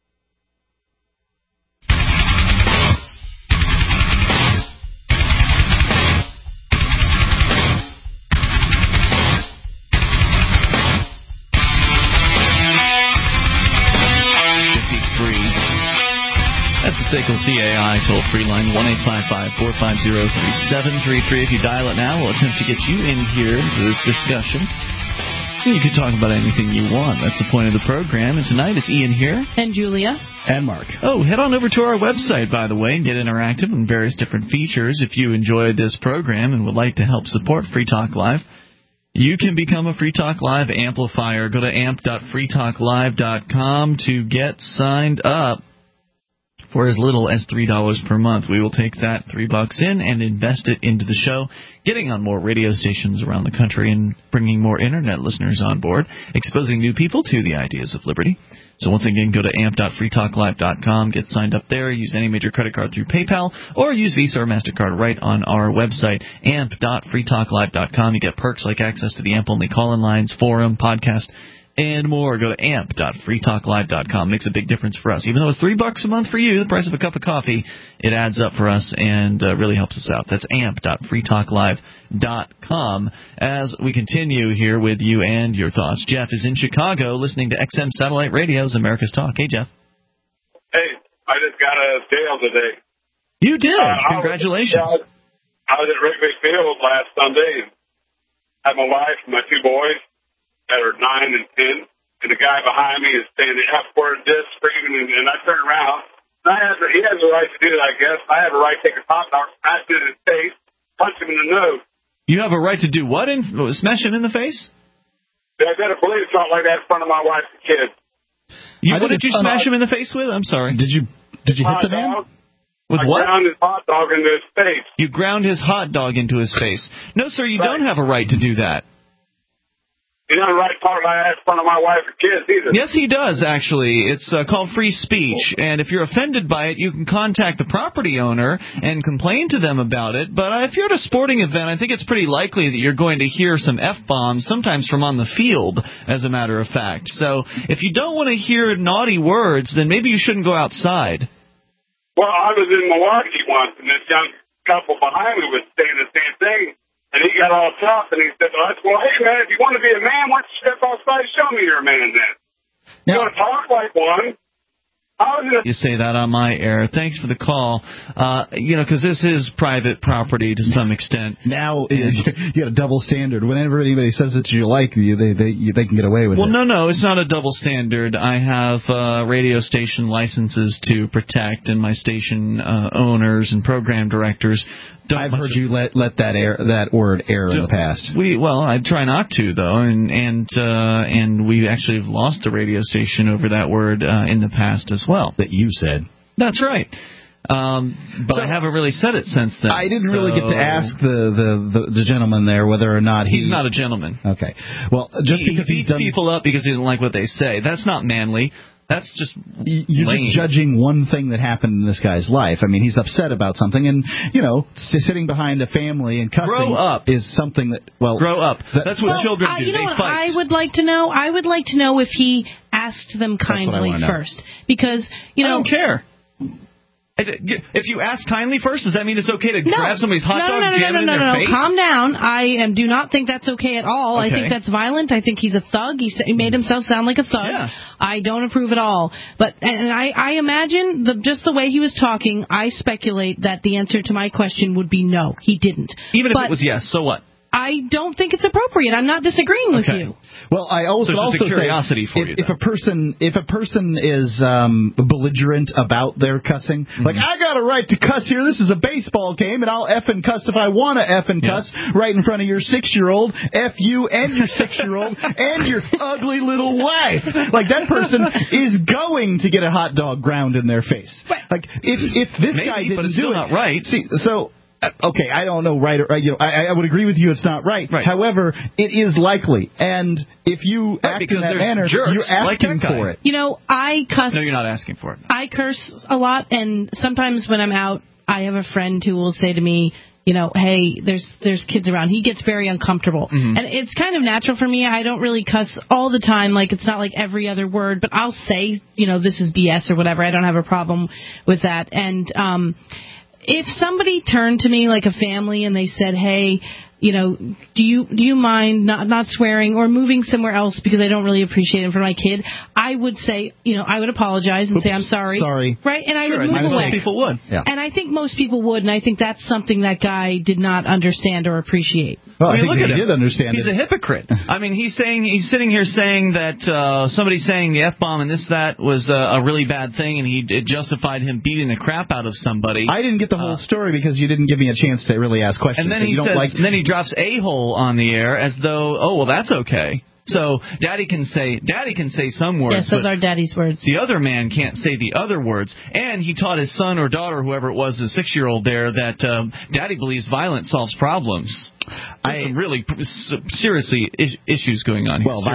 That's the SACL CAI toll-free line, 1-855-450-3733. If you dial it now, we'll attempt to get you in here into this discussion. You can talk about anything you want. That's the point of the program. And tonight it's Ian here. And Julia. And Mark. Oh, head on over to our website, by the way, and get interactive and various different features. If you enjoyed this program and would like to help support Free Talk Live, you can become a Free Talk Live amplifier. Go to amp.freetalklive.com to get signed up. For as little as $3 per month. We will take that $3 in and invest it into the show, getting on more radio stations around the country and bringing more internet listeners on board, exposing new people to the ideas of liberty. So once again, go to amp.freetalklive.com, get signed up there, use any major credit card through PayPal, or use Visa or MasterCard right on our website, amp.freetalklive.com. You get perks like access to the AMP-only call-in lines, forum, podcast, and more. Go to amp.freetalklive.com. Makes a big difference for us. Even though it's $3 a month for you, the price of a cup of coffee, it adds up for us and really helps us out. That's amp.freetalklive.com. As we continue here with you and your thoughts. Jeff is in Chicago listening to XM Satellite Radio's America's Talk. Hey, Jeff. Hey, I just got out of jail today. You did? Congratulations. I was at Wrigley Field last Sunday. Had my wife and my two boys that are 9 and 10, and the guy behind me is standing up for this, screaming, and I turn around. And he has the right to do it, I guess. I have a right to take a hot dog, smash it in his face, punch him in the nose. You have a right to do what? Smash him in the face? I better believe something like that in front of my wife and kids. What did you smash him in the face with? I'm sorry. Did you hit the man? With I what? ground his hot dog into his face. You ground his hot dog into his face. No, sir, you don't have a right to do that. He doesn't right to talk like that in front of my wife and kids either. Yes, he does, actually. It's called free speech, and if you're offended by it, you can contact the property owner and complain to them about it. But if you're at a sporting event, I think it's pretty likely that you're going to hear some F-bombs, sometimes from on the field, as a matter of fact. So if you don't want to hear naughty words, then maybe you shouldn't go outside. Well, I was in Milwaukee once, and this young couple behind me was saying the same thing. And he got all tough, and he said, well, hey, man, if you want to be a man, why don't you step outside and show me you're a man then? You want to talk like one. You say that on my air. Thanks for the call. Because this is private property to some extent. Now you got a double standard. Whenever anybody says that you like, they can get away with it. Well, no, it's not a double standard. I have radio station licenses to protect, and my station owners and program directors. I've heard you let that word air in the past. I try not to though, and we actually have lost a radio station over that word in the past as well. That you said. That's right. But I haven't really said it since then. I didn't really get to ask the gentleman there whether or not he's not a gentleman. Okay. Well, just because he beats people up because he doesn't like what they say, that's not manly. That's just you're lame. just judging one thing that happened in this guy's life. I mean, he's upset about something, and sitting behind a family and cussing grow up is something that grow up. That's what children do. They fight. I would like to know. I would like to know if he asked them kindly first, because I don't care. If you ask kindly first, does that mean it's okay to grab somebody's hot dog, jam it in their face? Calm down. I do not think that's okay at all. Okay. I think that's violent. I think he's a thug. He made himself sound like a thug. Yeah. I don't approve at all. But I imagine just the way he was talking, I speculate that the answer to my question would be no, he didn't. Even if it was yes, so what? I don't think it's appropriate. I'm not disagreeing with you. Well, I also say curiosity for you. If a person is belligerent about their cussing, like I got a right to cuss here. This is a baseball game, and I'll effing cuss if I want to effing cuss right in front of your 6-year-old. F you and your 6-year-old and your ugly little wife. Like that person is going to get a hot dog ground in their face. Like if this guy didn't but it's still not right. See, so. Okay, I don't know, right? I would agree with you. It's not right. However, it is likely, and if you act in that manner, you're asking for it. I cuss. No, you're not asking for it. I curse a lot, and sometimes when I'm out, I have a friend who will say to me, hey, there's kids around. He gets very uncomfortable, and it's kind of natural for me. I don't really cuss all the time. Like it's not like every other word, but I'll say, this is BS or whatever. I don't have a problem with that, and if somebody turned to me like a family and they said, hey, do you mind not swearing or moving somewhere else because I don't really appreciate it for my kid, I would say, I would apologize and say I'm sorry. Sorry. Right? And I would move away. Most people would. Yeah. And I think most people would, and I think that's something that guy did not understand or appreciate. Well, I think look at he him. did understand He's a hypocrite. I mean, he's sitting here saying that somebody saying the F-bomb and that was a really bad thing, and it justified him beating the crap out of somebody. I didn't get the whole story because you didn't give me a chance to really ask questions. And then then he drops a-hole on the air as though, that's okay. So Daddy can say some words. Yes, those are Daddy's words. The other man can't say the other words. And he taught his son or daughter, whoever it was, the 6-year-old there, that Daddy believes violence solves problems. There's some really seriously issues going on here. Well,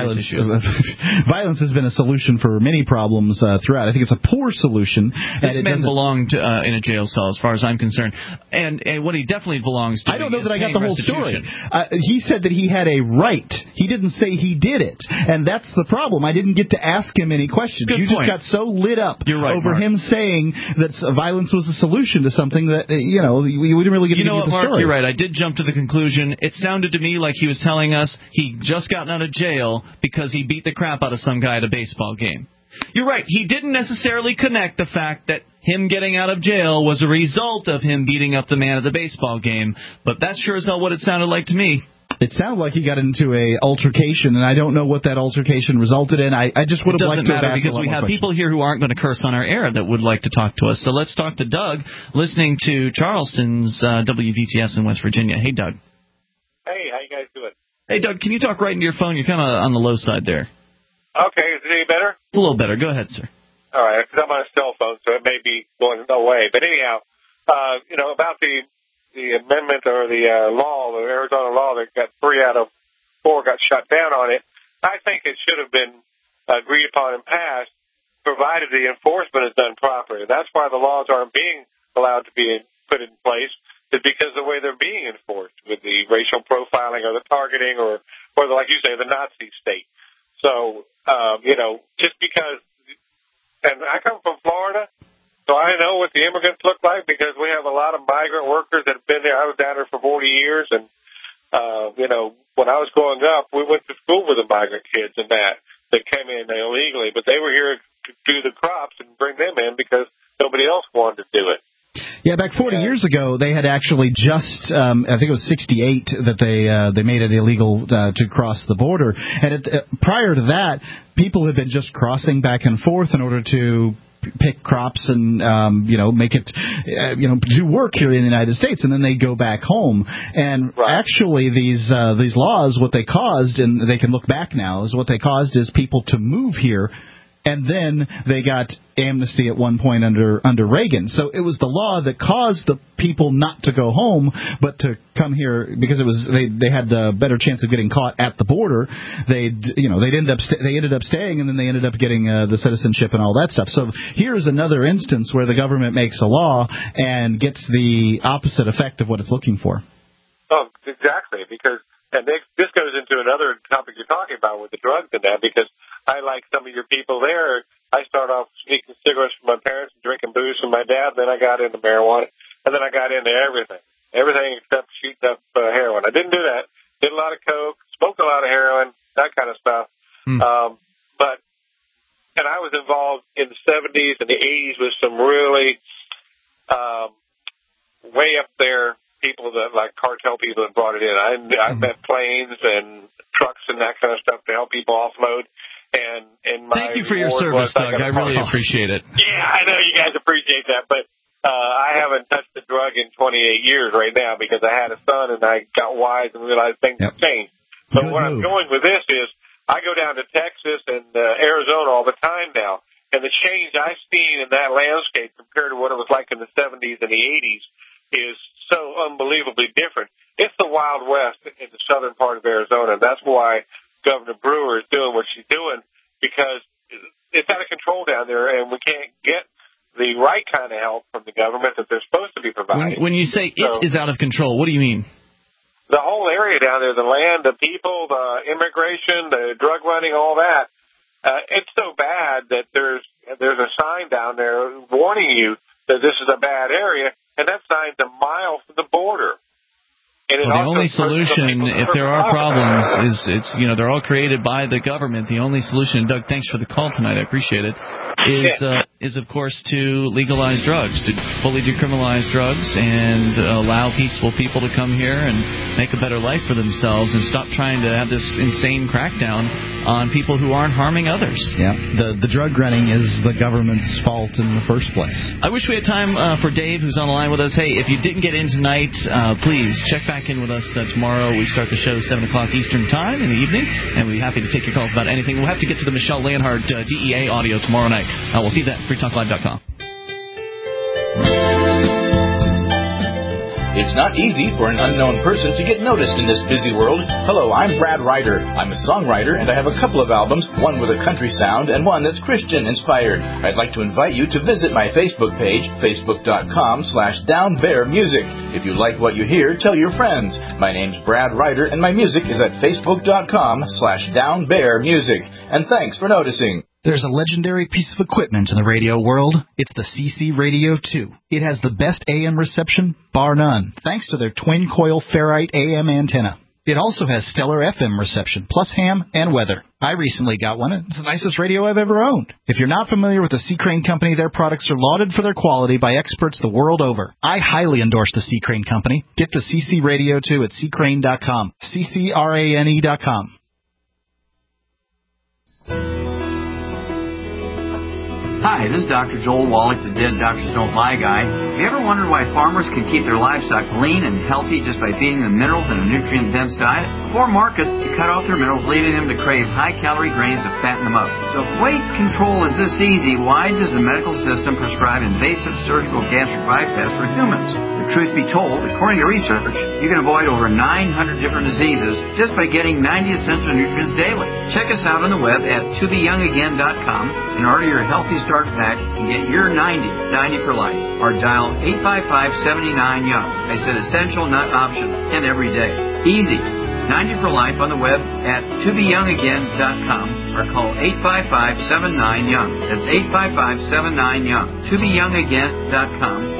violence has been a solution for many problems throughout. I think it's a poor solution. This man belonged in a jail cell, as far as I'm concerned. And what he definitely belongs to. I don't know that I got the whole story. He said that he had a right. He didn't say he did it. And that's the problem. I didn't get to ask him any questions. Good you point. just got so lit up over Mark. him saying that violence was a solution to something that, we didn't really get to get the Mark, story. You're right. I did jump to the conclusion. It sounded to me like he was telling us he just gotten out of jail because he beat the crap out of some guy at a baseball game. You're right. He didn't necessarily connect the fact that him getting out of jail was a result of him beating up the man at the baseball game, but that's sure as hell what it sounded like to me. It sounded like he got into a altercation, and I don't know what that altercation resulted in. I just would have liked to have asked because we have people here who aren't going to curse on our air that would like to talk to us. So let's talk to Doug, listening to Charleston's WVTS in West Virginia. Hey, Doug. Hey, how you guys doing? Hey, Doug, can you talk right into your phone? You're kind of on the low side there. Okay, is it any better? A little better. Go ahead, sir. All right, because I'm on a cell phone, so it may be going away. But anyhow, about the amendment or the Arizona law that got 3 out of 4 got shut down on it, I think it should have been agreed upon and passed, provided the enforcement is done properly. That's why the laws aren't being allowed to be put in place, is because of the way they're being enforced with the racial profiling or the targeting or like you say, the Nazi state. So, just because, and I come from Florida, so I know what the immigrants look like because we have a lot of migrant workers that have been there. I was down there for 40 years, and, when I was growing up, we went to school with the migrant kids and that came in illegally, but they were here do the crops and bring them in because nobody else wanted to do it. Yeah, back 40 years ago, they had actually just, I think it was 68, that they made it illegal to cross the border. And prior to that, people had been just crossing back and forth in order to pick crops and make it do work here in the United States, and then they go back home. And actually these laws, what they caused, and they can look back now, is what they caused is people to move here. And then they got amnesty at one point under Reagan. So it was the law that caused the people not to go home, but to come here because it was they had the better chance of getting caught at the border. They ended up staying, and then they ended up getting the citizenship and all that stuff. So here's another instance where the government makes a law and gets the opposite effect of what it's looking for. Oh, exactly. And this goes into another topic you're talking about with the drugs and that, because I like some of your people there. I started off sneaking cigarettes from my parents and drinking booze from my dad. Then I got into marijuana, and then I got into everything except shooting up heroin. I didn't do that. Did a lot of coke, smoked a lot of heroin, that kind of stuff. And I was involved in the 70s and the 80s with some really way up there people that like cartel people that brought it in. I met planes and trucks and that kind of stuff to help people offload. And thank you for your service, Doug. I really appreciate it. Yeah, I know you guys appreciate that, but I haven't touched a drug in 28 years right now because I had a son and I got wise and realized things have changed. But where I'm going with this is I go down to Texas and Arizona all the time now, and the change I've seen in that landscape compared to what it was like in the 70s and the 80s is so unbelievably different. It's the Wild West in the southern part of Arizona. That's why Governor Brewer is doing what she's doing, because it's out of control down there, and we can't get the right kind of help from the government that they're supposed to be providing. When you say it is out of control, what do you mean? The whole area down there, the land, the people, the immigration, the drug running, all that. It's so bad that there's a sign down there warning you that this is a bad area, and that sign's a mile from the border. Well, the only solution, if there are problems, is they're all created by the government. The only solution, Doug, thanks for the call tonight, I appreciate it, is of course to legalize drugs, to fully decriminalize drugs and allow peaceful people to come here and make a better life for themselves and stop trying to have this insane crackdown on people who aren't harming others. Yeah, the drug running is the government's fault in the first place. I wish we had time for Dave, who's on the line with us. Hey, if you didn't get in tonight, please check back in with us tomorrow. We start the show 7 o'clock Eastern Time in the evening, and we'll be happy to take your calls about anything. We'll have to get to the Michelle Leonhard DEA audio tomorrow night. We'll see you then. FreeTalkLive.com. It's not easy for an unknown person to get noticed in this busy world. Hello, I'm Brad Ryder. I'm a songwriter, and I have a couple of albums, one with a country sound and one that's Christian-inspired. I'd like to invite you to visit my Facebook page, facebook.com/downbearmusic. If you like what you hear, tell your friends. My name's Brad Ryder, and my music is at facebook.com/downbearmusic. And thanks for noticing. There's a legendary piece of equipment in the radio world. It's the CC Radio 2. It has the best AM reception, bar none, thanks to their twin-coil ferrite AM antenna. It also has stellar FM reception, plus ham and weather. I recently got one. It's the nicest radio I've ever owned. If you're not familiar with the C. Crane Company, their products are lauded for their quality by experts the world over. I highly endorse the C. Crane Company. Get the CC Radio 2 at ccrane.com, ccrane.com. Hi, this is Dr. Joel Wallach, the Dead Doctors Don't Lie guy. Have you ever wondered why farmers can keep their livestock lean and healthy just by feeding them minerals and a nutrient-dense diet? Before market, they cut off their minerals, leaving them to crave high-calorie grains to fatten them up. So if weight control is this easy, why does the medical system prescribe invasive surgical gastric bypass for humans? The truth be told, according to research, you can avoid over 900 different diseases just by getting 90 essential nutrients daily. Check us out on the web at tobeyoungagain.com and order your Healthy Start Pack and get your 90 for life. Or dial 855-79-YOUNG. I said essential, not optional, and every day. Easy. 90 for life on the web at tobeyoungagain.com or call 855-79-YOUNG. That's 855-79-YOUNG. tobeyoungagain.com.